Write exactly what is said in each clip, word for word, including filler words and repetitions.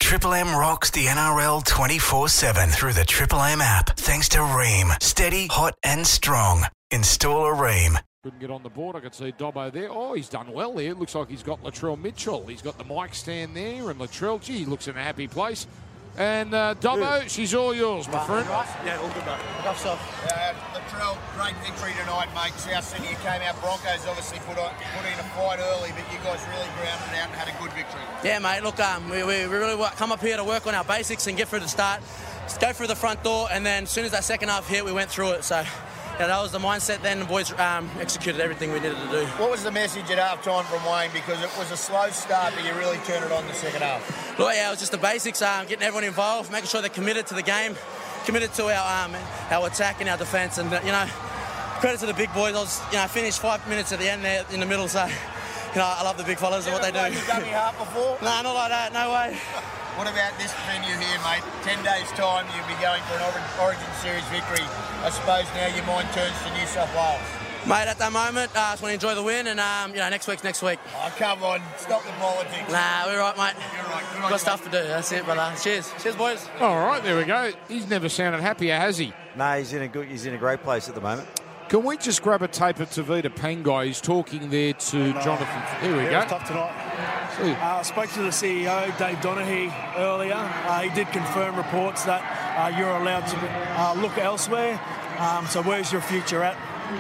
Triple M rocks the N R L twenty-four seven through the Triple M app. Thanks to Rheem. Steady, hot and strong. Install a Rheem. Couldn't get on the board. I could see Dobbo there. Oh, he's done well there. It looks like he's got Latrell Mitchell. He's got the mic stand there, and Latrell, gee, he looks in a happy place. And uh, Dobbo, good. She's all yours, my friend. Yeah, all good, mate. Enough stuff. Uh, Latrell, great victory tonight, mate. South Sydney came out. Broncos obviously put, on, put in a fight early, but you guys really grounded out and had a good victory. Yeah, mate. Look, um, we, we really come up here to work on our basics and get through the start. Just go through the front door, and then as soon as that second half hit, we went through it. So, yeah, that was the mindset then. The boys um, executed everything we needed to do. What was the message at half-time from Wayne? Because it was a slow start, but you really turned it on the second half. Look, yeah, it was just the basics, um, getting everyone involved, making sure they're committed to the game, committed to our um, our attack and our defence. And, you know, credit to the big boys. I was, you know, finished five minutes at the end there in the middle, so, you know, I love the big fellas and what they do. You done me half before? No, not like that, no way. What about this venue here, mate? Ten days' time, you'll be going for an Origin Series victory. I suppose now your mind turns to New South Wales. Mate, at that moment, I uh, just want to enjoy the win, and um, you know, next week's next week. Oh, come on, stop the politics. Nah, we're right, mate. You're right. We've got right, stuff mate. to do. That's it, brother. Cheers, cheers, boys. All right, there we go. He's never sounded happier, has he? No, he's in a good. He's in a great place at the moment. Can we just grab a tape of Tavita Pangai? He's talking there to no. Jonathan. Here we yeah, go. It was tough tonight. I uh, spoke to the C E O, Dave Donaghy, earlier. Uh, he did confirm reports that uh, you're allowed to uh, look elsewhere. Um, so where's your future at?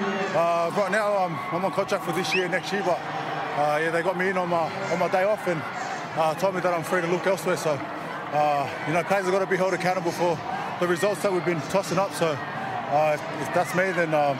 Uh, right now, um, I'm on contract for this year, next year, but uh, yeah, they got me in on my on my day off and uh, told me that I'm free to look elsewhere. So, uh, you know, players have got to be held accountable for the results that we've been tossing up. So, uh, if, if that's me, then um,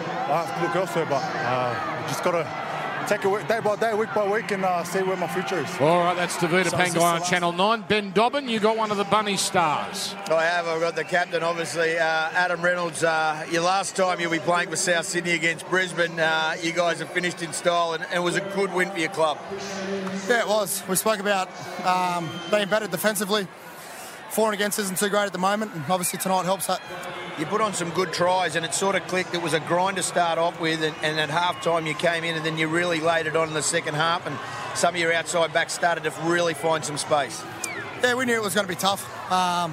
I have to look elsewhere. But uh, just got to take it day by day, week by week, and uh, see where my future is. All right, that's Tavita so Pangai on Channel nine. Ben Dobbin, you got one of the Bunny stars. I have. I've got the captain, obviously, uh, Adam Reynolds. Uh, your last time you'll be playing for South Sydney against Brisbane, uh, you guys have finished in style, and, and it was a good win for your club. Yeah, it was. We spoke about um, being better defensively. For and against isn't too great at the moment, and obviously tonight helps that. You put on some good tries, and it sort of clicked. It was a grind to start off with, and, and at half-time you came in, and then you really laid it on in the second half, and some of your outside backs started to really find some space. Yeah, we knew it was going to be tough. Um,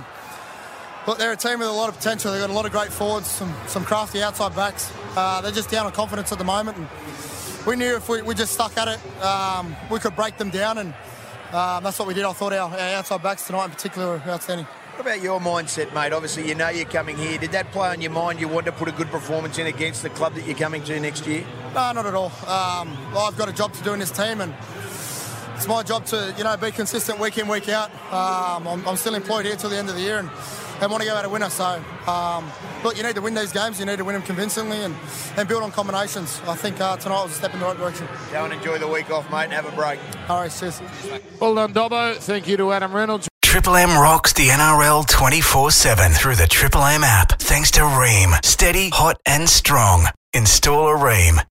but they're a team with a lot of potential. They've got a lot of great forwards, some, some crafty outside backs. Uh, they're just down on confidence at the moment, and we knew if we, we just stuck at it, um, we could break them down, and Um, that's what we did. I thought our, our outside backs tonight in particular were outstanding. What about your mindset, mate? Obviously, you know you're coming here. Did that play on your mind? You want to put a good performance in against the club that you're coming to next year? No, not at all. Um, I've got a job to do in this team, and it's my job to, you know, be consistent week in, week out. Um, I'm, I'm still employed here till the end of the year, and, and want to go out a winner. So, um, look, you need to win these games. You need to win them convincingly and, and build on combinations. I think uh, tonight was a step in the right direction. Go and enjoy the week off, mate, and have a break. All right, cheers. Well done, Dobbo. Thank you to Adam Reynolds. Triple M rocks the N R L twenty-four seven through the Triple M app. Thanks to Rheem. Steady, hot and strong. Install a Rheem.